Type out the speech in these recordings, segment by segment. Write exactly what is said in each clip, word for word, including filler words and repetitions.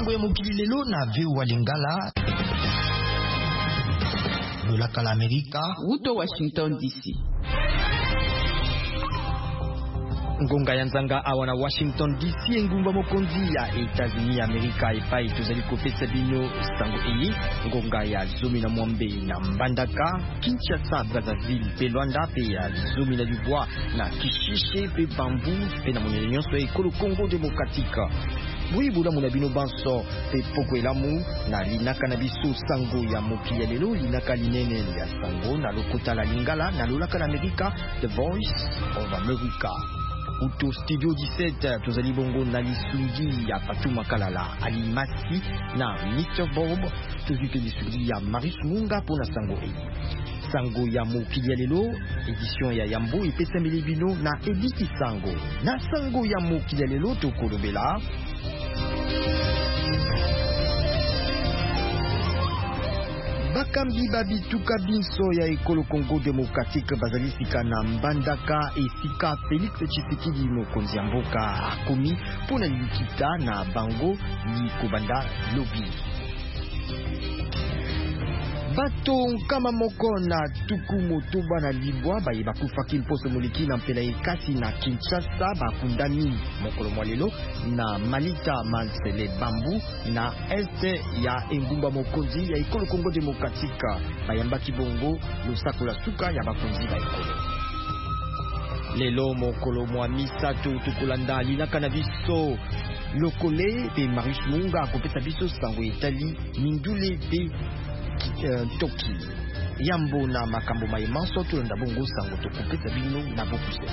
sango ya mokili lelo na V O A Lingala. Lolaka la Amerika. Uto Washington D C. Ngonga ya nzanga awa na Washington D C engumba mokonzi ya Etats-Unis Amerika epai tozali kopesa bino sango eyi ngonga ya zomi na mwambe na Mbandaka, Kinshasa, Brazzaville pe Luanda pe ya zomi na Dubois na Kishishe pe Bambu pe na monene nyonso ya ekolo Congo Démocratique. Bwibula muna bino banso pe poko elamu na linaka na biso sango ya mokili ya lelo linaka linene ya sango na lokota la Lingala na lolaka la Amerika, The Voice of America. Uto studio dix-sept tozali bongo na lisungi ya Patuma Kalala Alimasi na mister Bob tozike lisungi ya Maris Munga pona sango e sango ya mokili ya lelo edition ya Yambo epesa mbele bino na Ediki Sango na sango ya mokili ya lelo tokolobela bakambi babituka binso ya ekolo Congo Démocratique bazali sika na Mbandaka esika Félix Tshisekedi mokonzi ya mboka akomi pona likita na bango likobanda lobi. Bato kama moko na tuku motoba na libwa baye bakufaki mposo moliki na mpela ekasi na Kinshasa bakundami mokolo mwalelo na Malita Mansele Bambu na este ya engumba mokonzi ya ekolo Congo Démocratique bayambaki bongo losako la suka ya bakonzi ba ekolo. Lelo mokolo mwa misato tukulanda linaka na biso lokole pe Maris Munga kopesa biso sango etali mindule pe Uh, toki Yambo na makambo maimanso tulanda bongo sango tokopesa bino na bokuse.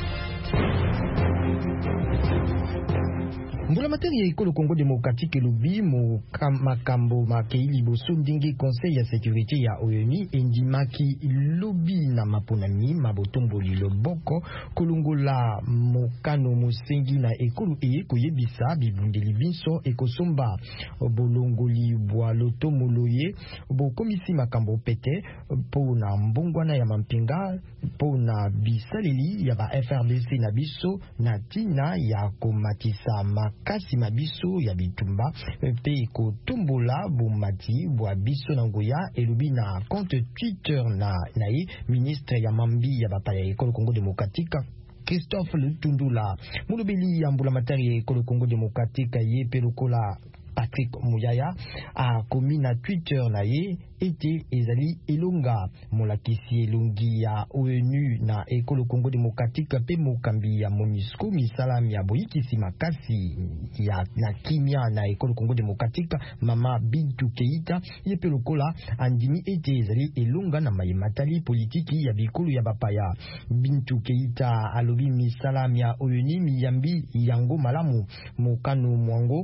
Mbula materi ya ekolo Congo Démocratique elobi mo makambo makeili boso ndingi conseil ya sécurité ya O N U endimaki lobi na maponami mabotomboli loboko kolongola mokano mosengi na ekolo eye koyebisa bibundeli binso ekosomba bolongoli bwa loto moloye bokomisi makambo pete po na mbongwana ya mampinga po na bisaleli ya ba F R D C na biso na tina ya komatisa kasi mabiso ya bitumba pe kotombola bomati bwa biso na ngoya elobi na compte Twitter na naye ministre ya mambi ya bapaya ekolo Congo Démocratique Christophe Lutundula mulobeli ya mbula matari ya ekolo Congo Démocratique ye pelokola Patrick Muyaya a komi na Twitter na ye ete ezali elonga molakisi elongi ya O N U na ekolo Congo Démocratique pe mokambi ya MONUSCO misalami ya boyikisi makasi ya na kimia na ekolo Congo Démocratique Mama Bintou Keita ye pe lokola andimi ete ezali elonga na mayematali politiki ya bikulu ya bapaya. Bintou Keita alobi misalami ya O N U miyambi yango malamu mokano mwango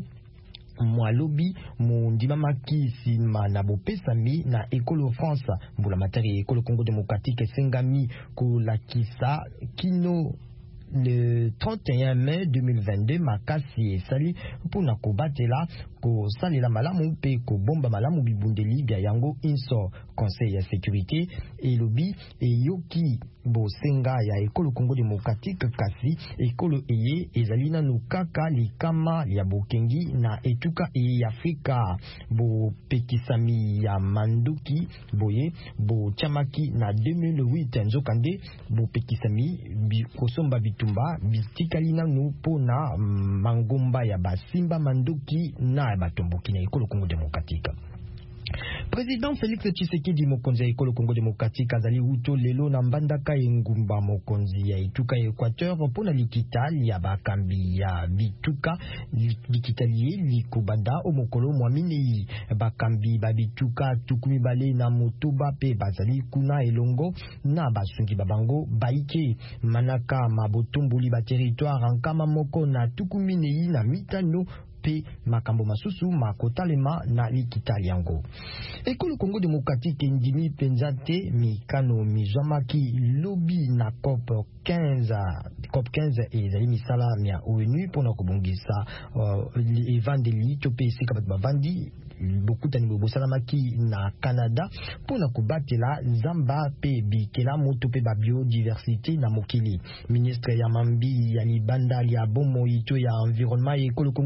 mwalobi mundima makisi na bopesami na ekolo France mbula matari ekolo Congo Démocratique sengami kolakisa kino le trente et un mai deux mille vingt-deux makasi esali pona kobatela ko salela malamu pe ko bomba malamu bibundeli bya yango inso conseil ya sécurité elobi eyoki bosenga ya ekolo Congo Démocratique kasi ekolo eye ezali nanu kaka likama ya bokengi na etuka eye Afrika bo pekisami ya manduki boye bo chamaki na deux mille huit nzokande bo pekisami bi kosomba bitumba bitikali nanu pona mangomba ya basimba manduki na batomboki na ekolo Congo Démocratique. Président Félix Tshisekedi mokonzi ya ekolo Congo Démocratique azali uto lelo na Mbandaka engumba mokonzi ya etuka ya Équateur pona likitali ya bakambi ya bituka likitali likobanda omokolo mwaminei bakambi babituka tukumi bale na motoba pe bazali kuna elongo na basungi babango baike manaka mabotomboli ba territoire ankama moko na tukumi nei na mitano pe makambo masusu makotalema na likitali yango. Ekolo Congo Démocratique ndimi penzate mikano mizwamaki lobi na COP quinze COP quinze ezali misala ya O N U pona kobongisa uh, evandeli to pe sika bat bavandi bokutani bosalamaki na Canada pona kobatela zamba pe bikela moto pe ba biodiversité na mokili. Ministre ya mambi ya libanda ya bomo ito ya environnement ekolo Congo Démocratique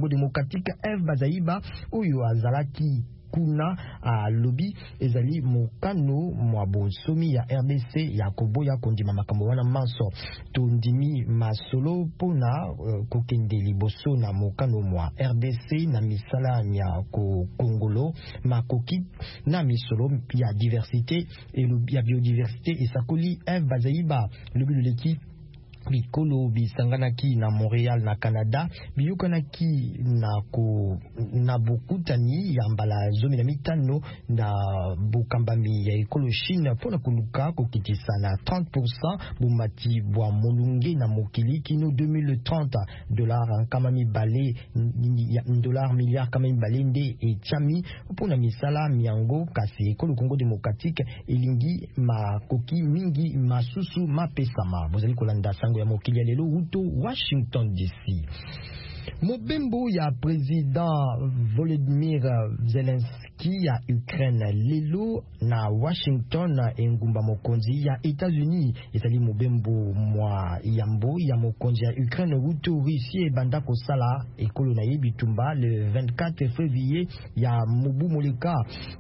démocratique F Bazaiba oyo azalaki kuna a lobby ezali mokano mwa bonsomi ya R D C ya koboya kondima makambo wana manso tondimi masolo pona uh, kokende liboso na mokano mwa R D C na misala ya ko Kongolo makoki na misolo ya diversité et le ya biodiversité et sakoli F Bazaiba lobby de l'équipe bikolo bisanganaki na Montréal na Canada biyukanaki na ko na bokutani ya mbala zomi na mitano na bokambami ya ekolo Chine pona kuluka kokitisa na trente pour cent bumati bwa molunge na mokili kino deux mille trente dollars kamami bale dollars milliards kamami bale nde etiami pona misala miango kasi ekolo Congo démocratique elingi makoki mingi masusu mapesama bozali kolanda sango ya mokili ya lelo huto Washington D C. Mobembo ya président Volodymyr Zelensky ya Ukraine lelo na Washington engumba mokonzi ya États-Unis ezali mobembo mwa yambo ya mokonzi ya Ukraine huto Russie banda kosala ekolo na yebitumba le vingt-quatre février ya mobu moleka.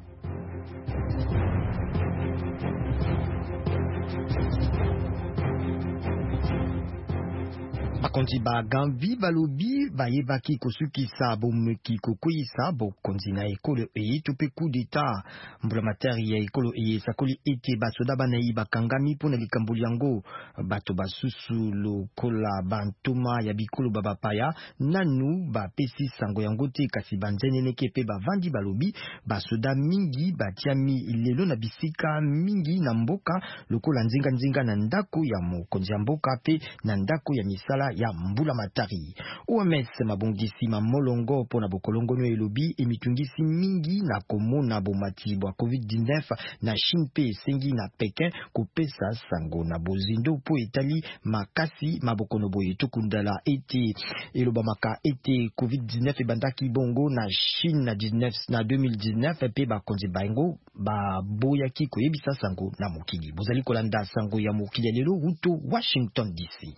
Bakonzi ba gambi balobi bayebaki kosukisa bomeki kokoyisa bokonzi na ekolo eye tope coup d'état mbula materi ya ekolo eye sakoli ete basoda banayi bakangami pona likambo yango bato basusu lokola bantoma ya bikolo babapaya nanu bapesi sango yango te kasi banzeneneke pe bavandi balobi basoda mingi batiami lelo na bisika mingi na mboka lokola nzinga nzinga na ndako ya mokonzi ya mboka pe na ndako ya misala ya mbula matari. O M S mabongisi mamolongo pona bokolongono elobi emitungisi mingi na komona bomati bwa covid dix-neuf na Chine sengi na Pekin kopesa sango na bozindo po etali makasi mabokono boye tukundala ete eloba maka ete covid dix-neuf ebandaki bongo na Chine na dix-neuf na deux mille dix-neuf pe bakonzi bango ba boyaki koyebisa sango na mokili. Bozali kolanda sango ya mokili lelo huto Washington D C.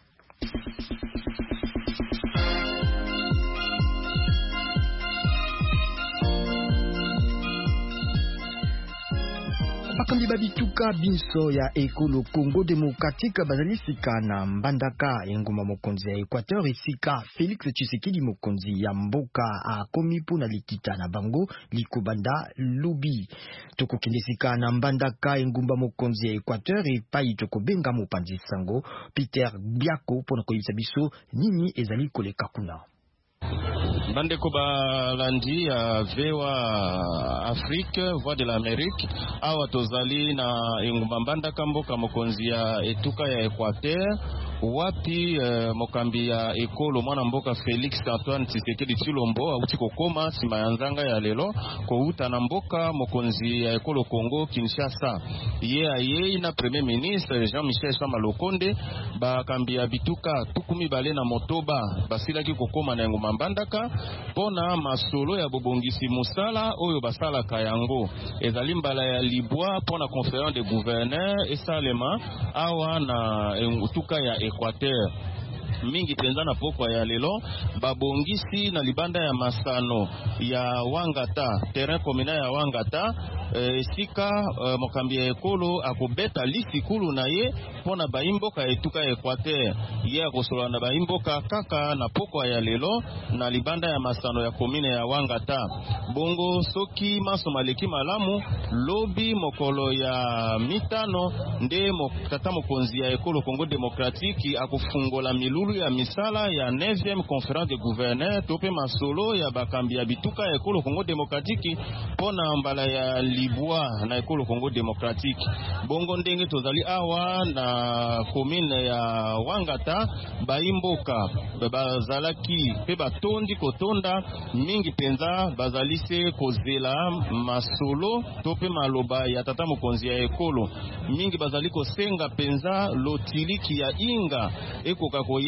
Bakambi babituka binso ya ekolo Congo démocratique bazali sika na mbandaka enguma mokonzi ya Équateur esika Félix Tshisekedi mokonzi ya mboka akomi pona likita na bango likobanda lobi toko kende sika na mbandaka engumba mokonzi ya Équateur epai toko benga mopanzi sango Peter Biako pona koyisa biso nini ezali koleka kuna. Bandeko balandi ya vewa Afrique, voix de l'Amérique, awa tozali na engumba mbandaka mboka mokonzi ya etuka ya Équateur, wapi eh, mokambi ya ekolo mwana mboka Félix Antoine Tshisekedi Tshilombo auti kokoma sima ya nzanga ya lelo kouta na mboka mokonzi ya ekolo Congo Kinshasa. Ye aye na premier ministre Jean-Michel Sama Lokonde bakambi ya bituka tukumi bale na motoba basilaki kokoma na engumba mbandaka pona masolo ya bobongisi musala oyo basala kayango ezali mbala ya libwa pona conférence de gouverneurs esalema awa na etuka ya Équateur. Mingi penza na pokwa ya lelo babongisi na libanda ya masano ya Wangata, terrain communal ya Wangata, esika e, mokambi ya ekolo akobeta lisikulu na ye pona baimboka etuka ya Équateur. Ye akosola na baimboka kaka na pokwa ya lelo na libanda ya masano ya komine ya Wangata. Bongo soki maso maleki malamu lobi mokolo ya mitano nde tata mokonzi ya ekolo Congo démocratique akufungola milulu ya misala ya neuvième conférence de gouverneurs tope masolo ya bakambi ya bituka ya ekolo Congo démocratique pona mbala ya libwa na ekolo Congo démocratique. Bongo ndenge tozali awa na commune ya Wangata baimboka bazalaki pe batondi kotonda mingi penza bazali se kozela masolo tope maloba ya tata mokonzi ya ekolo mingi bazali kosenga penza lotiliki ya inga ekoka koya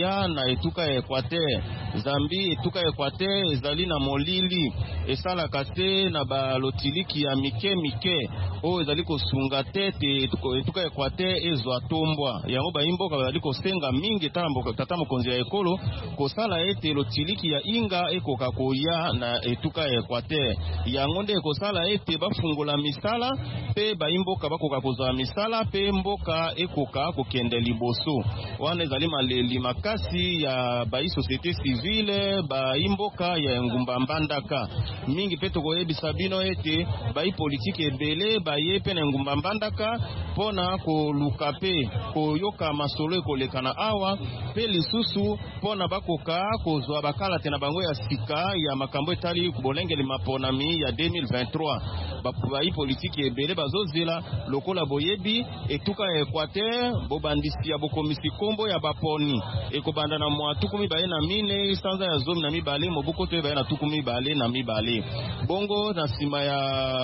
koya na etuka ya Equateur. Zambi etuka ya Equateur ezali na molili esala kate na balotiliki ya mike mike o ezali kosunga tete etuka ya Equateur ezwa tombwa. Yango baimboka bazali kosenga mingi tata mokonzi ya ekolo kosala ete lotiliki ya inga ekoka koya na etuka ya Equateur. Yango nde kosala ete bafungola misala pe baimboka bakoka kozwa misala pe mboka ekoka kokende liboso. Wana ezali maleli makasi ya bai société civile baimboka ya ngumba mbandaka mingi pe tokoyebisa bino ete bai politique ebele baye pe na ngumba mbandaka pona koluka pe koyoka masolo ekoleka na awa pe lisusu pona bakoka kozwa bakalate na bango ya sika ya makambo etali bolengeli maponami ya deux mille vingt-trois. Bai politique ebele bazozela lokola boyebi etuka ya Equateur bobandisi ya bokomisi kombo ya baponi ekobanda na mwa tukumi baye na mine sanza ya zomi na mibale moboko to baye na tukumi bale na mibale. Bongo na sima ya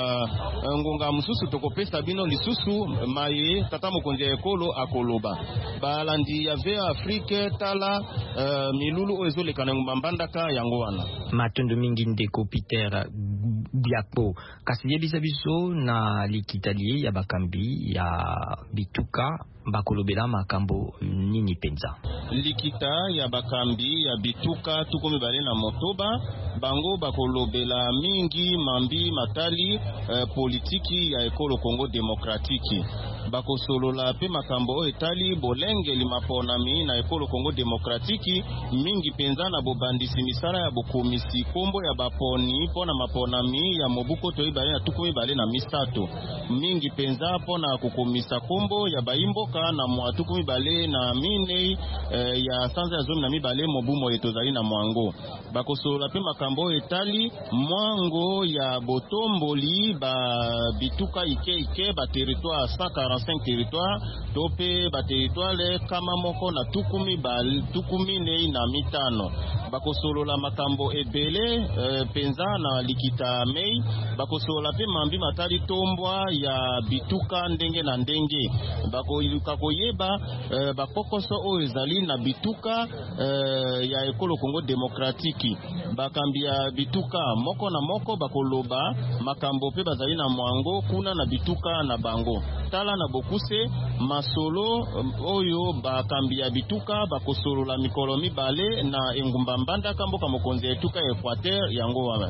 ngonga mususu tokopesa bino lisusu maye tata mokonzi ya ekolo akoloba balandi ya V Afrique tala uh, milulu oyo ezoleka na mbandaka yango wana matondo mingi ndeko Peter Biakpo kasi yebisa biso na likitalie ya bakambi ya bituka bakolobela makambo nini penza. Likita ya bakambi ya bituka tukumi bale na motoba bango bakolobela mingi mambi matali eh, politiki ya ekolo Kongo Demokratiki. Bakosolola pe makambo etali bolengeli maponami na ekolo Kongo Demokratiki mingi penza na bobandisi misala ya bokomisi kombo ya baponi pona maponami ya mobuko to ibale na tukumi bale na misato mingi penza pona kukomisa kombo ya baimboka na mwa tukumi bale na mine eh, ya sanza ya zomi na mibale mobumo etozali na mwango. Bakosolola pe makambo etali mwango ya botomboli ba bituka ike ike ba territoire cent quarante-cinq territoire tope ba territoire kama moko na tukumi bal tukumi ne na mitano. Bakosolola makambo ebele eh, penza na likita mei bakosolola pe mambi matali tombwa ya bituka ndenge na ndenge bakoyuka koyeba eh, bakokoso oyo ezali na bituka eh, ya ekolo Kongo Demokratiki. Bakambi ya bituka moko na moko bakoloba makambo pe bazali na mwango kuna na bituka na bango tala na bokuse masolo oyo bakambi ya bituka bakosolola mikolo mibale na engumba mbandaka mboka mokonzi etuka ya Equateur yango wana.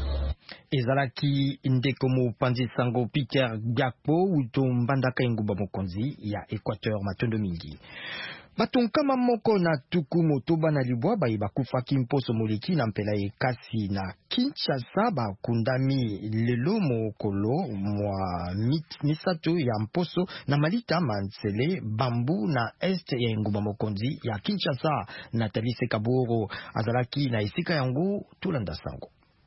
Ezalaki ndeko mopanzi sango Peter Biakpo uto mbandaka engumba mokonzi ya Equateur matondo mingi. Batonkama moko na tuku motoba na libwa bayi bakufaki mposo moleki na mpela ekasi na Kinshasa bakundami lelo mokolo mwa misato ya mposo na Malita Mansele Bambu na este ya engumba mokonzi ya Kinshasa. Nathalie Sekaboro azalaki na esika yango tulanda sango.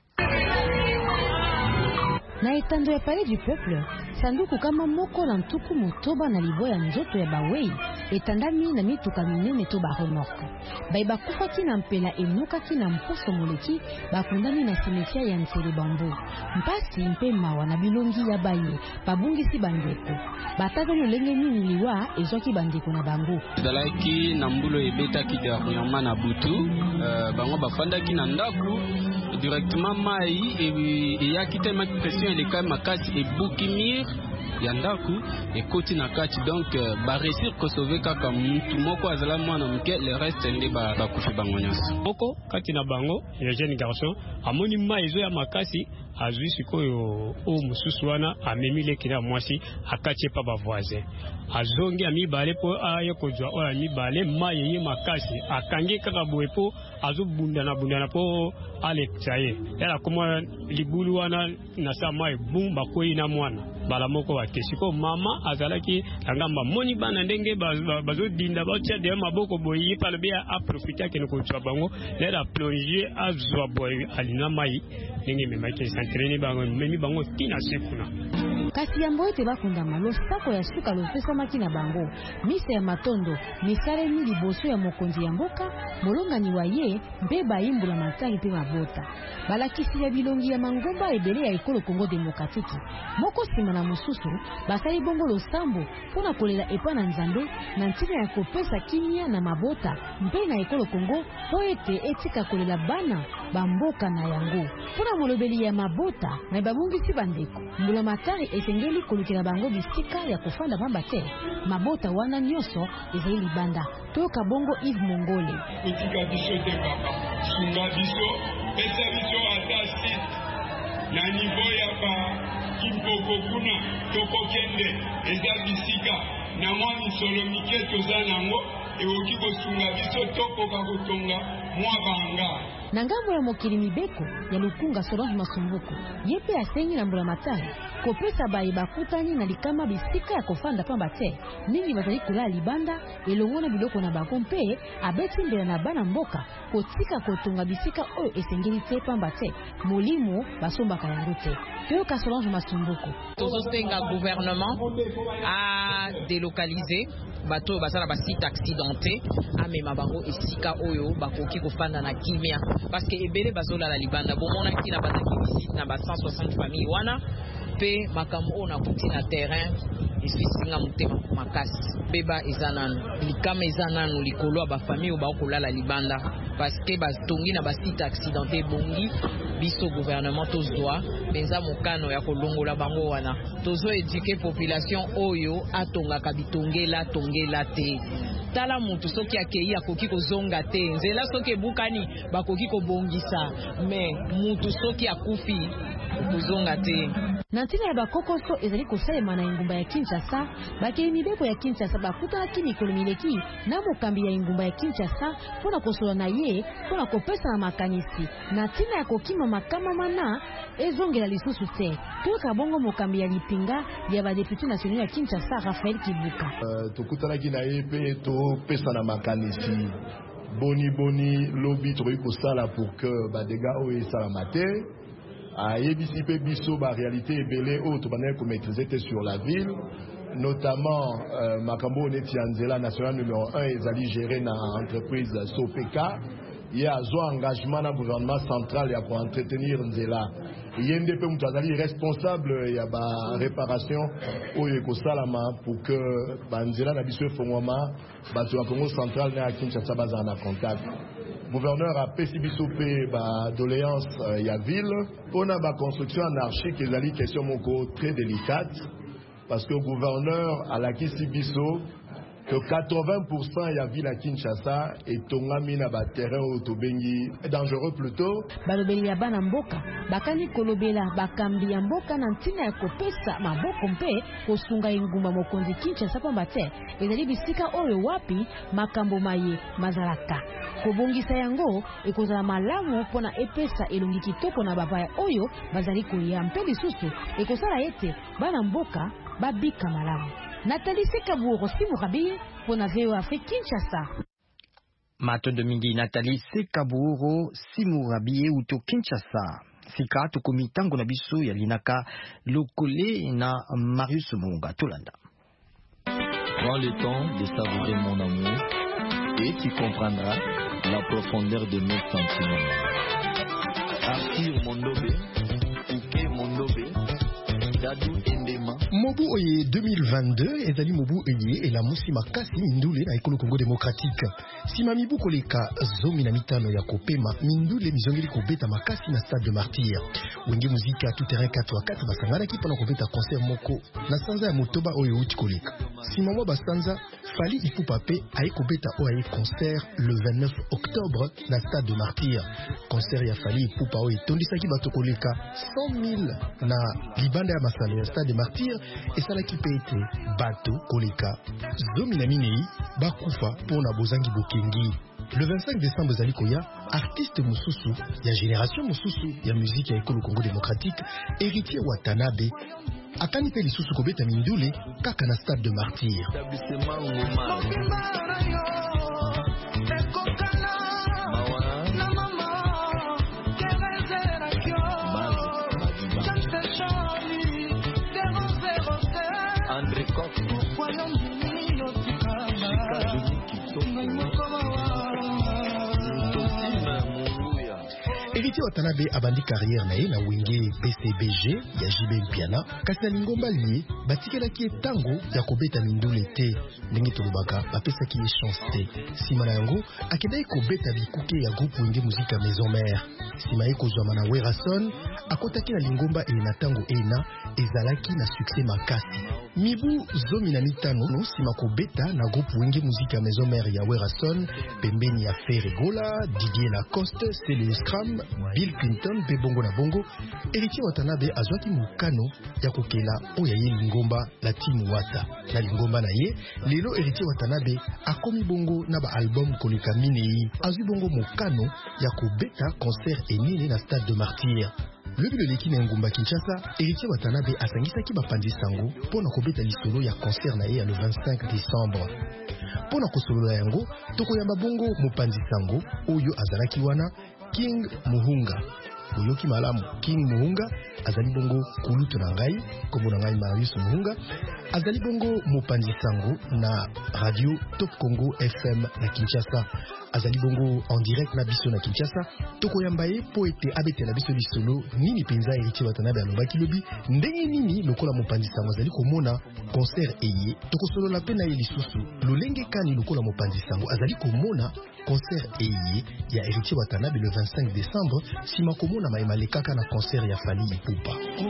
Na etando ya Palais du Peuple, sanduku kama moko na ntuku motoba na libo ya nzoto ya bawei etandami na mituka minene to ba remorque. Bai bakufaki na mpela enukaki na mposo moleki bakundami na cimetière ya Nsele Bambu. Mpasi mpe mawa na bilongi ya baye babungisi bandeko. Bataza lolenge nini liwa ezwaki bandeko na bango. Zalaki na mbulo ebetaki dernièrement na butu, euh, bango bafandaki na ndaku directement mai et yaki tellement pression les cas makasi et bukimir yandaku et koti na kati donc ba réussir ko sauver kaka mutu moko azala mwana mke le reste ndi ba bakufi bango nyonso moko kati na bango ya jeune garçon amoni maizo ya makasi azwi sikoyo o mususu wana amemile kina mwasi akache pa ba voisin azongi amibale po aye kozwa oya mibale maye ye makasi akangi kaka boepo azobunda na bunda na po ale tsaye yala koma libulu wana na sama bumba koyi na mwana bala moko wakesiko mama azalaki ngamba moni bana ndenge bazodinda batia de maboko boyi pale bia a profiter ke ko tswa bango la plonger azwa boy alina mai ndenge memaki s'entraîner bango memi bango tina sekuna. kasi yambo ete bakundama losako ya suka lopesamaki na bango misa ya matondo misalemi liboso ya mokonzi ya mboka molongani wa ye mpe bayimbula matari mpe mabota balakisi ya bilongi ya mangomba ebele ya ekolo Kongo Demokratiki moko nsima na mosusu basali bongo losambo mpona kolela epa na nzambe na ntina ya kopesa kimia na mabota mpe na ekolo Kongo po ete etika kolela bana bamboka na yango mpona molobeli ya mabota na babungisi bandeko mbula matari esengeli kolukela bango bisika ya kofanda pamba te mabota wana nyonso ezali libanda toyoka bongo Yves Mongole etika biso te papa sunga biso pesa biso ata site na niveau ya ba kimpoko kuna tokokende eza bisika na mwa misolo mike toza nango ewoki kosunga biso tokoka kotonga mwa banga na ngambo ya mokili mibeko ya Lukunga Solange Masumbuko yepe asengi na mbula matari kopesa baye bakutani na likama bisika ya kofanda pamba te ningi bazali kolala libanda elongo na biloko na bango mpe abeti mbela na bana mboka kotika kotonga bisika oyo esengeli te pamba te molimo basombaka yango te toyoka Solange Masumbuko tozosenga gouvernement a délocaliser bato basala ba site accidenté amema bango esika oyo bakoki kofanda na kimia parce que ebele bazolala libanda bomona kina bazaki visite na ba cent soixante familles wana pe makambo ona kuti na terrain esisinga mutema makasi beba ezananu likama ezananu likolo ba famille ba kolala libanda parce que batongi na ba site accidenté bongi biso gouvernement tozwa benza mokano ya kolongola bango wana tozo éduquer population oyo atonga kabitongela tongela te tala mutu soki akei akoki kozonga te nzela soki ebukani bakoki kobongisa mais mutu soki akufi kozonga te na ntina ya bakokoso ezali kosalema na engumba ya Kinshasa bakei mibeko ya Kinshasa bakutanaki mikolo mileki na mokambi ya engumba ya Kinshasa mpona kosola na ye mpona kopesa na makanisi na ntina ya kokima makama mana ezongela lisusu te toyoka bongo mokambi ya lipinga ya badepute nationaux ya Kinshasa Raphaël Kibuka uh, tokutanaki na ye mpe topesa na makanisi boni boni lobi tokoki kosala pour que badega oyo esalama te ayebisi pe biso ba réalité ebele oyo tobandaki komaîtriser sur la ville notamment euh, makambo neti ya nzela national numéro un ezali géré na entreprise Sopeka ye azwa engagement na gouvernement central ya koentretenir nzela ye nde mpe moto azali responsable ya ba réparation oyo ekosalama pour que banzela na biso efongwama bato ya Congo central na ya Kinshasa bazala na contact. Gouverneur a pesi biso pe ba doléance uh, ya ville pona ba construction anarchique ezali question moko très délicate parce que gouverneur alakisi biso que quatre-vingts pour cent ya ville à Kinshasa etongami na ba terrain oyo tobengi dangereux plutôt balobeli ya bana mboka bakani kolobela bakambi ya mboka na ntina ya kopesa maboko mpe kosunga engumba mokonzi Kinshasa pamba te ezali bisika oyo wapi makambo maye mazalaka kobongisa yango ekozala malamu mpona epesa elongi kitoko na bapaya oyo bazali kolia mpe lisusu ekosala ete bana mboka babika malamu. Nathalie Sekaburo Simurabiye pour na V O Afrique Kinshasa. Matondo mingi Nathalie Sekaburo Simurabiye uto Kinshasa. Sika tokomi tango na biso ya linaka lokole na Marius Munga Tolanda. Prends le temps de savourer mon amour et tu comprendras la profondeur de mes sentiments. Arthur Mondobe, Uke Mondobe, Dadou Endema. Mobu Oye deux mille vingt-deux ezali Mobu Oye et la musi makasi mindule na ekolo Congo démocratique. Sima mibu koleka zomi na mitano ya kopema mindule mizongeli kobeta makasi na stade de Martyr. Wenge muzika tout terrain quatre à quatre basangana ki pona kobeta concert moko na sanza ya motoba oyo uti koleka. Sima mwa basanza Fali Ipupa pe aye kobeta oye concert le vingt-neuf octobre na stade de Martyr. Concert ya Fali Ipupa oye tondisaki bato koleka cent mille na libanda ya masala ya stade de Martyr esalaki pe ete bato koleka zomi na minei bakufa pona bozangi bokengi. Le vingt-cinq décembre ezali koya artiste mususu ya génération mususu ya musique ya ekolo Congo démocratique Héritier Watanabe akani pe lisusu kobeta mindule kaka na stade de Martyr. Héritier Watanabe abandi carrière naye na wenge B C B G ya J B Mpiana kasi na lingomba liye batikelaki etango ya kobeta mindule te ndenge tolobaka bapesaki ye chance te nsima na yango akendaki kobeta bikuke ya groupe wenge muzika Maison Mère nsima ye kozwama na Werason akotaki na lingomba eye na ntango ena ezalaki na succès makasi mibu zomi na mitano no nsima kobeta na groupe wenge muzika Maison Mère ya Werason pembeni ya Ferregola Didier Lacoste Stele Scram Bill Clinton pe bongo na bongo Héritier Watanabe azwaki mukano ya kokela oya ye lingomba la timu wata na lingomba na ye lelo Héritier Watanabe akomi bongo na ba album koleka minei azwi bongo mukano ya kobeta concert enene na Stade de Martyrs. Lobi leleki na ngumba Kinshasa Héritier Watanabe asangisaki bapandi sango pona kobeta lisolo ya concert na ye ya le vingt-cinq décembre. Pona kosolola yango tokoyamba bongo mopandi sango oyo azalaki wana King Muhunga. Oyoki malamu King Muhunga azali bongo kulutu na ngai kombo na ngai Marius Muhunga azali bongo mopandi sango na radio Top Congo F M na Kinshasa azali bongo en direct na biso na Kinshasa tokoyamba ye po ete abetela biso lisolo nini penza Héritier Watanabe alobaki lobi ndenge nini lokola mopandi sango azali komona concert eye tokosolola pe na ye lisusu lolenge kani lokola mopandi sango azali komona concert eye ya Héritier Watanabe le vingt-cinq décembre sima komona maemale kaka na concert ya Fally Ipupa.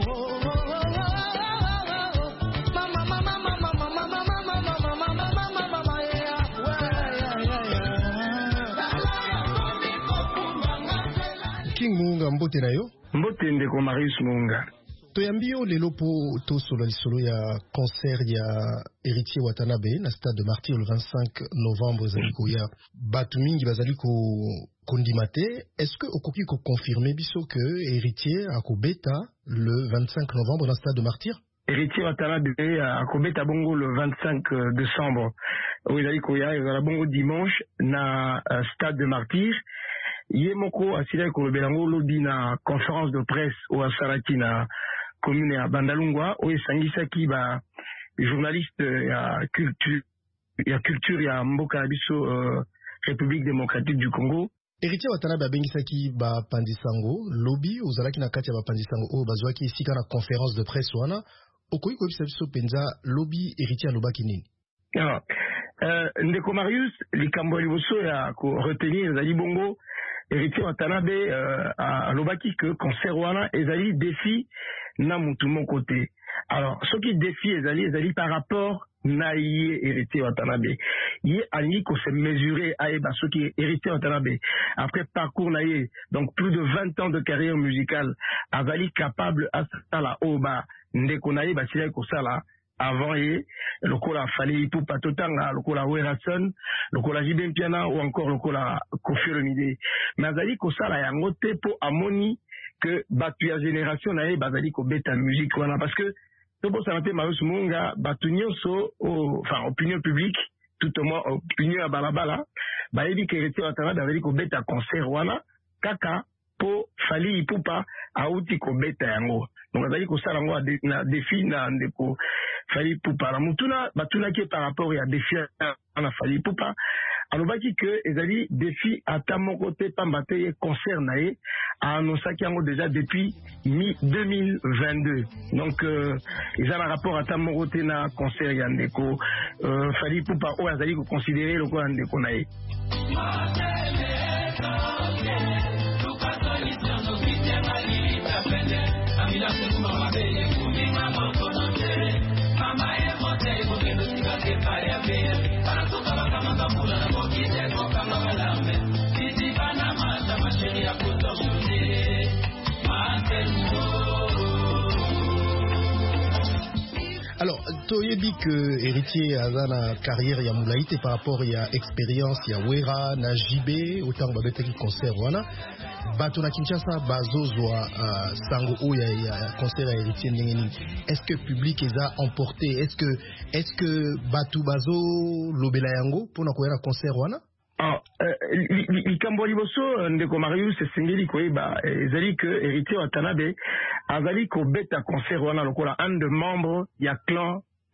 King Muhunga mbote na yo? Mbote ndeko Marius Muhunga. Toyambio lelo po to solo lisolo ya concert ya Héritier Watanabe na Stade de Martyrs le vingt-cinq novembre zaliko ya batu mingi bazaliko kondimate. Est-ce que okoki ko confirmer biso que Héritier akobeta le vingt-cinq novembre na Stade de Martyrs? Héritier Watanabe akobeta bongo le vingt-cinq décembre. Oui, zaliko ya ezala bongo dimanche na uh, Stade de Martyrs. Ye moko asila ko belango lobi na conférence de presse au asalaki na commune ya Bandalungwa o esangisaki ba journaliste ya culture ya culture ya mboka biso uh, République démocratique du Congo. Héritier Watanabe abengisaki ba pandisango lobi ozalaki na kati ya ba pandisango o bazwaki isika na conférence de presse wana okoyi ko biso penza lobi Héritier alobaki nini? Alors euh, ndeko Marius likambo liboso ya ko retenir ezali bongo Héritier Watanabe euh, alobaki que concert wana ezali défi na mutu mon côté. Alors ce qui défi ezali ezali par rapport na ye Héritier Watanabe. Ye ali ko se mesurer à eba ce qui Héritier Watanabe après parcours na ye donc plus de vingt ans de carrière musicale azali capable à la oba ndeko na ye ba sila ko sala avant ye lokola Fally Ipupa totanga lokola Werason lokola J B Mpiana ou encore lokola Koffi Olomide mais azali ko sala yango te po amoni que batu ya génération na ye bazali ko beta musique wana parce que topo sanate Marius Muhunga batu nyonso enfin opinion publique tout au moins opinion ya balabala ba yebi que Héritier Watanabe bazali ko beta concert wana kaka po Fally Ipupa auti ko beta yango donc azali ko sala yango na défi na ndeko Fally Ipupa la mutuna batuna ki par rapport ya défi na Fally Ipupa alobaki que ezali défi ata mon côté pambate concert na ye annoncaki yango déjà depuis mi deux mille vingt-deux donc euh, ils ont un rapport ata mon côté na concert ya ndeko euh, Fally Ipupa o azali ko considérer le ko ndeko na ye. Alors, toyebi que Héritier a na carrière ya moulaïté par rapport à expérience ya Wera na J B autant babetaki concert wana bato na Kinshasa bazozwa uh, sango oya ya concert ya Héritier ndenge nini. Est-ce que public eza emporté? Est-ce que est-ce que bato bazo lobela yango pona koyana concert wana? Ah, likambo liboso ndeko Marius esengeli koyeba ezali que Héritier Watanabe azali ko beta concert wana lokola un de membre ya clan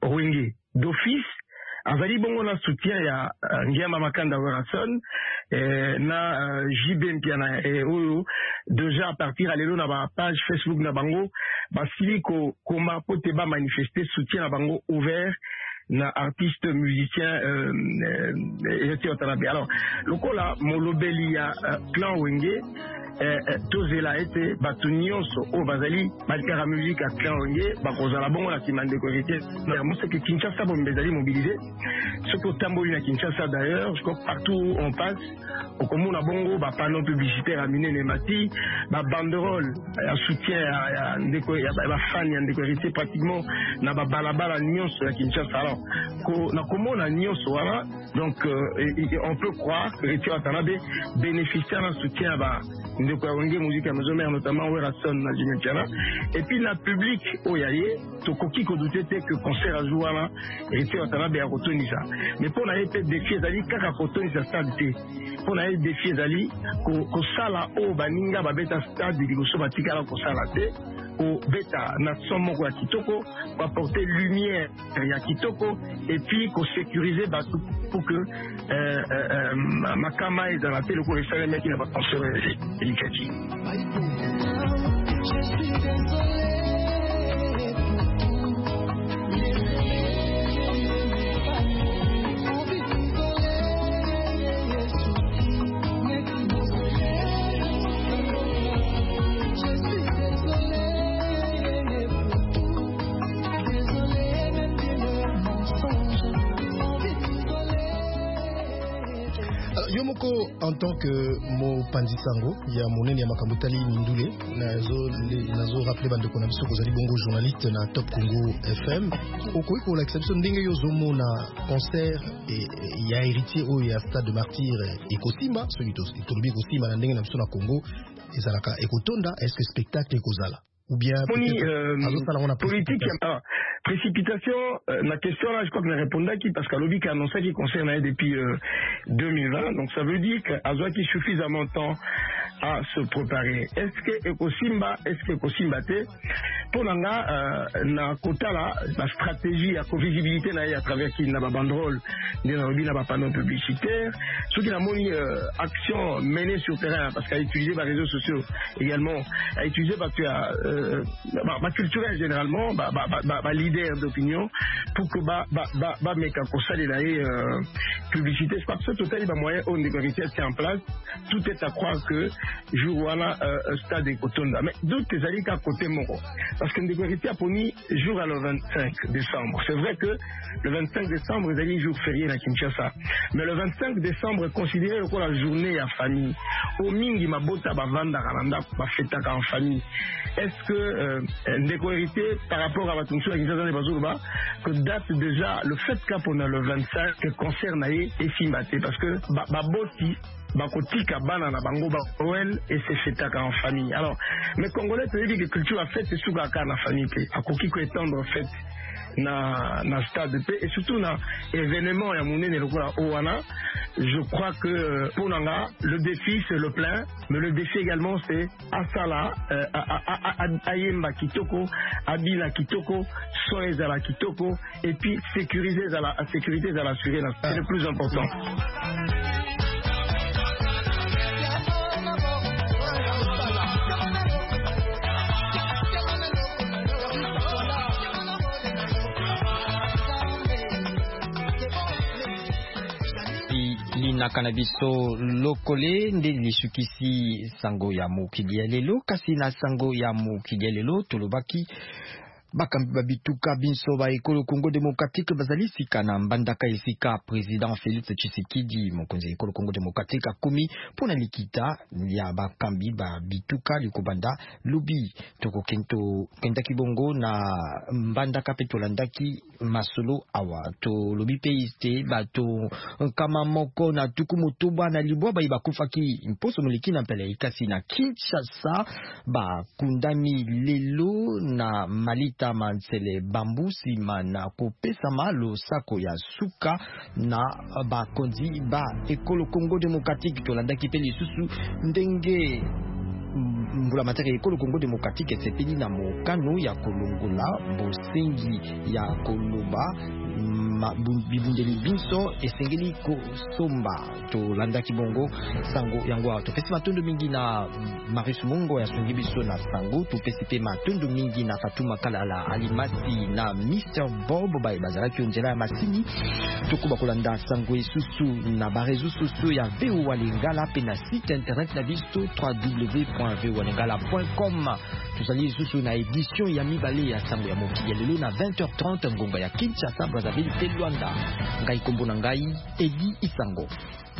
Rwenge d'office azali bongo na soutien ya uh, Ngiama Makanda Werason eh, na uh, J B Mpiana eh, oyo déjà à partir à lelo na ba page Facebook na bango basili ko koma pote ba manifester soutien na bango ouvert na artiste musicien euh, euh, alors lokola molobeli ya uh, clan Wenge eh, eh, tozela ete bato nyonso oyo bazali balikaka musique ya clan Wenge bakozala bongo na nsima ndeko héritier moseke Kinshasa bombe ezali mobilisé soki otamboli na Kinshasa d'ailleurs je crois partout où on passe okomona bongo bapano publicitaire ya minene mati babanderole ya soutien ya ndeko ya bafani ya ndeko héritier pratiquement na babalabala nyonso ya Kinshasa. Alors na komona nyonso wana donc euh, on peut croire que héritier Watanabe bénéficier d'un soutien à ndeko ya Wenge musique ya maison mère notamment Werason na Jimmy Piana et puis na public oyaye tokoki ko douter que concert a joué là héritier Watanabe ya kotonisa mais pour na ete défi ezali kaka kotonisa stade te pour na ete défi ezali ko sala o baninga babeta stade liboso batikala ko sala te ko beta na somo ya kitoko ko apporter lumière ya kitoko et puis ko sécuriser bato pour que euh, euh, makama et dans la télé ko resale mec qui n'a pas pensé Elikati. Je suis désolé. Yomoko en tant que mo pandisango ya monene ya makambutali mindule nazo nazo rappeler bande ko na biso ko zali bongo journaliste na Top Congo F M okoyi ko la exception ndenge yo zomo na concert et ya héritier o ya stade de martyr et Kosimba solito itolobi Kosimba na ndenge na biso na Congo ezalaka ekotonda est-ce que spectacle ekozala ou bien euh, politique ah, précipitation euh, la question là je crois que je répondais qui parce qu'à l'O B I C a annoncé qu'il concerne depuis euh, deux mille vingt donc ça veut dire qu'Azoaki suffisamment de temps à se préparer. Est-ce que Ekosimba est-ce que Ekosimba te pour nanga euh, na kota là la stratégie à visibilité na à travers qui na ba banderole de na na ba panneau publicitaire ce qui a moni euh, action menée sur terrain parce qu'à utiliser les réseaux sociaux également à utiliser parce que euh, bah, bah, culturel généralement bah, bah, bah, bah, leader d'opinion pour que bah bah bah bah mec à ça les euh, publicité c'est parce que total il va moyen on négocier c'est en place tout est à croire que jour voilà euh, stade de Kotonda mais d'autres les alliés à côté moro parce que négocier a poni jour à le vingt-cinq décembre c'est vrai que le vingt-cinq décembre les alliés jour férié à Kinshasa mais le vingt-cinq décembre est considéré comme la journée à famille au mingi mabota ba vanda kalanda ba fêta en famille. Est-ce que euh, négocier par rapport à la fonction à Kinshasa des Bazouba que date déjà le fait qu'on a le vingt-cinq que concerne et Simbaté parce que ba, ba boti bakotika bana na bango ba Noël et c'est fêtaka en famille. Alors mais congolais te dit que culture a fait c'est souvent ka na famille pe akoki ko étendre fête na na stade pe et surtout na événement ya monene lokola owana je crois que pour nanga le défi c'est le plein mais le défi également c'est asala euh, ayemba kitoko abila kitoko soeza la kitoko et puis sécuriser la sécurité à l'assurer c'est le plus important. na kanabiso lokole nde lisukisi sango ya mokili ya lelo kasi na sango ya mokili ya lelo tolobaki bakambi babituka binso ba ekolo Congo démocratique bazali sika na mbandaka esika président Félix Tshisekedi mokonzi ya ekolo Congo démocratique akumi pona likita ya bakambi babituka likobanda lubi toko kento kendaki bongo na mbandaka petolandaki masolo awa to lobi peiste bato kama moko na tuku mutuba na libwa ba bakufaki imposo moliki na pele ikasi na Kinshasa ba kundami lelo na malita Mansele bambusi mana kopesa malo sako ya suka na bakonzi ba ekolo Congo démocratique to landaki pe lisusu ndenge mbula materi ya ekolo Congo démocratique esepeli na mokano ya kolongola bosengi ya koloba bibundeli biso esengeli kosomba tolandaki bongo sango yango topesi matondo mingi na Marius Mungo ya sungi biso na sango topesi pe matondo mingi na Fatuma Kalala Alimasi na mister Bob ba bazalaki onjela ya masini tokuba kolanda sango esusu na barezo socio ya V O A Lingala pe na site internet na biso w w w point v o a lingala point com. Tuzali susu na édition ya mibale ya sango ya mokili lelo na vingt heures trente ngonga ya Kinshasa Brazzaville pe Luanda. Ngai kombo na ngai Edi Isango.